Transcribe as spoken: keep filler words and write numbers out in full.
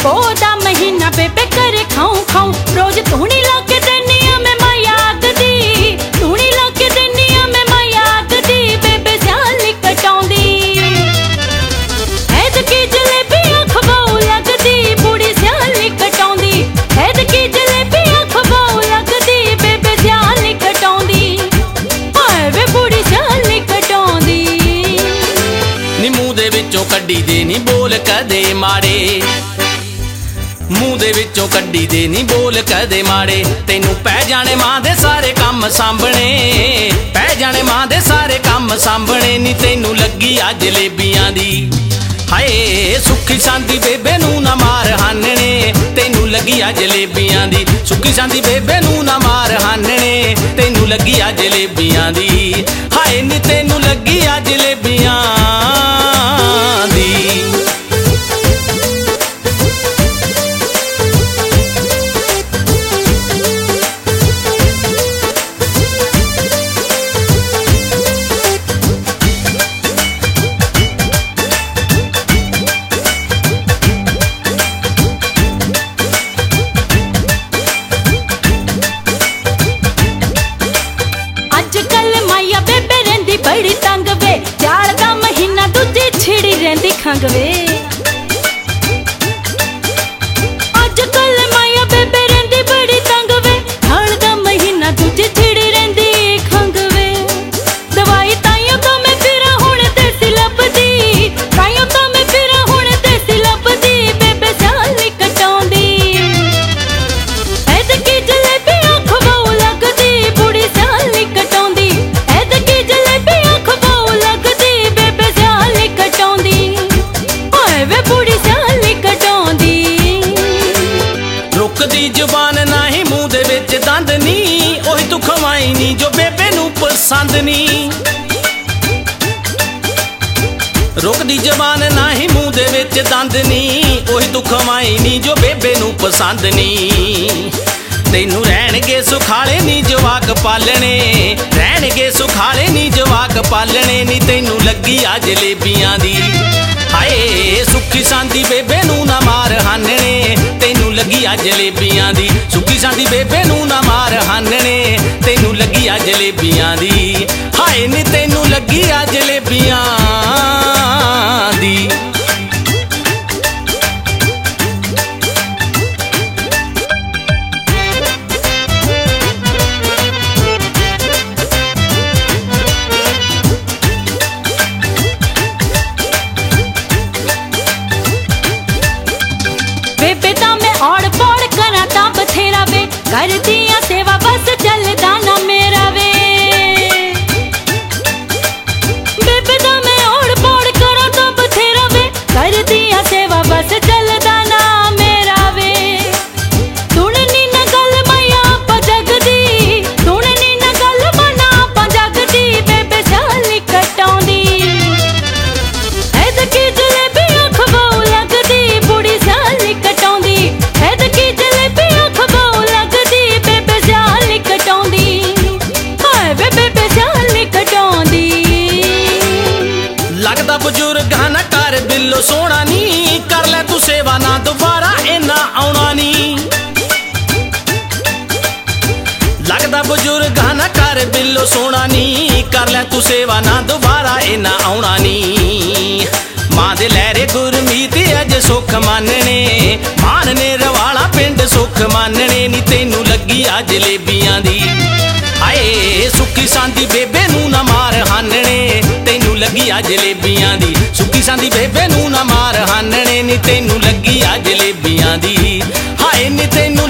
ਪੋਹ ਦਾ ਮਹੀਨਾ ਬੇਬੇ ਕਰੇ ਖਾਉ ਖਾਉ ਰੋਜ਼ ਧੂਣੀ ਲਾ ਕੇ ਦੇਨੀ ਆ ਮੈਂ ਮਾਇਆ ਆਖਦੀ ਧੂਣੀ ਲਾ ਕੇ ਦੇਨੀ ਆ ਮੈਂ ਮਾਇਆ ਆਖਦੀ ਬੇਬੇ ਸਿਆਲੀ ਕਟਾਉਂਦੀ ਐਤਕੀ ਜਲੇਬੀਆਂ ਖਵਾਉ ਲੱਗਦੀ ਬੁੜੀ ਸਿਆਲੀ ਕਟਾਉਂਦੀ ਐਤਕੀ ਜਲੇਬੀਆਂ ਖਵਾਉ ਲੱਗਦੀ ਬੇਬੇ ਸਿਆਲੀ ਕਟਾਉਂਦੀ ਹਾਏ ਵੇ ਬੁੜੀ ਸਿਆਲੀ ਕਟਾਉਂਦੀ ਨੀ ਮੂੰਹ ਦੇ ਵਿੱਚੋਂ ਕੱਢੀ ਦੇ ਨੀ ਬੋਲ ਕਦੇ ਮਾੜੇ ਮੂੰਹ ਦੇ ਵਿੱਚੋਂ ਕੱਢੀ ਦੇ ਨੀ ਬੋਲ ਕਦੇ ਮਾੜੇ ਤੈਨੂੰ ਪੈ ਜਾਣੇ ਮਾਂ ਦੇ ਸਾਰੇ ਕੰਮ ਸਾਂਭਣੇ ਪੈ ਜਾਣੇ ਮਾਂ ਦੇ ਸਾਰੇ ਕੰਮ ਸਾਂਭਣੇ ਨੀ ਤੈਨੂੰ ਲੱਗੀ ਆ ਜਲੇਬੀਆਂ ਦੀ ਹਾਏ ਸੁੱਖੀ ਸਾਂਦੀ ਬੇਬੇ ਨੂੰ ਨਾ ਮਾਰ ਹਾਨਣੇ ਤੈਨੂੰ ਲੱਗੀ ਆ ਜਲੇਬੀਆਂ ਦੀ ਸੁੱਖੀ ਸਾਂਦੀ ਬੇਬੇ ਨੂੰ ਨਾ ਮਾਰ ਹਾਨਣੇ ਤੈਨੂੰ ਲੱਗੀ ਆ ਜਲੇਬੀਆਂ ਦੀ ਹਾਏ ਨੀ ਤੈਨੂੰ ਲੱਗੀ ਆ ਜਲੇਬੀਆਂ ਦੀ बड़ी तंग वे जाड़ दा महीना दूजी छिड़ी रहंदी खंग वे अजकल माया बेबे रहंदी बड़ी तंग वे जाड़ दा महीना दूजी छिड़ी रहंदी खंग वे दवाई ताइयों तो मैं फिरा हुण देसी लभदी ताइयों तो मैं फिरा हुण देसी लभदी बेबे सियाली कटाउंदी ऐतकी जलेबियां खवाऊ लगदी बुड़ी सियाली कटाउंदी ऐतकी रुकदी जुबान नाही मूँह दे विच दंद नी ओही तू खवाई नी जो बेबे नू पसंद नी रुकदी जुबान नाही मूँह दे विच दंद नी ओही तू खवाई नी जो बेबे नू पसंद नी तैनू रहणगे सुखाले नी जवाक पालने रहणगे सुखाले नी जवाक पालने नी तैनू लगी आ जलेबियां दी हाए सुखी सांदी बेबे नू ना मार हानने तैनू लगी आ जलेबियां दी सुखी सांदी बेबे नू ना मार हानने तैनू लगी आ जलेबियां दी हाए नी तैनू लगी आ जलेबियां दी कर दिया सेवा बस चलदा ना मेरा वे बेबे दा मैं ओड़ पोड़ करा तो बथेरा वे कर दिया सेवा बस चलदा ना मेरा वे सुननी ना गल माया पा जगदी सुननी ना गल मना पा जगदी बेबे सियाली कटाउंदी ऐतकी जलेबियां खवाऊ लगदी बुड़ी सियाली कटाउंदी ऐतकी जलेबियां खवाऊ लगदा बुजुर्ग ना कर बिल्लो सोना नी कर ले तू सेवा ना दोबारा इना आउणा नी लगदा बुजुर्ग ना कर बिल्लो सोना नी कर ले तू सेवा ना दोबारा इना आउणा नी मां दे लहरे गुरमीत अज सुख मानने मान ने रवाला पिंड सुख मानने नी तैनू लगी आ जलेबियां दी हाए सुखी सांदी बेबे नू ना मार हानने तैनू लगी आ जलेबियां दी सुखी सांदी बेबे नू ना मार हानने नी तैनू लगी आ जलेबियां दी हाए नी तैनू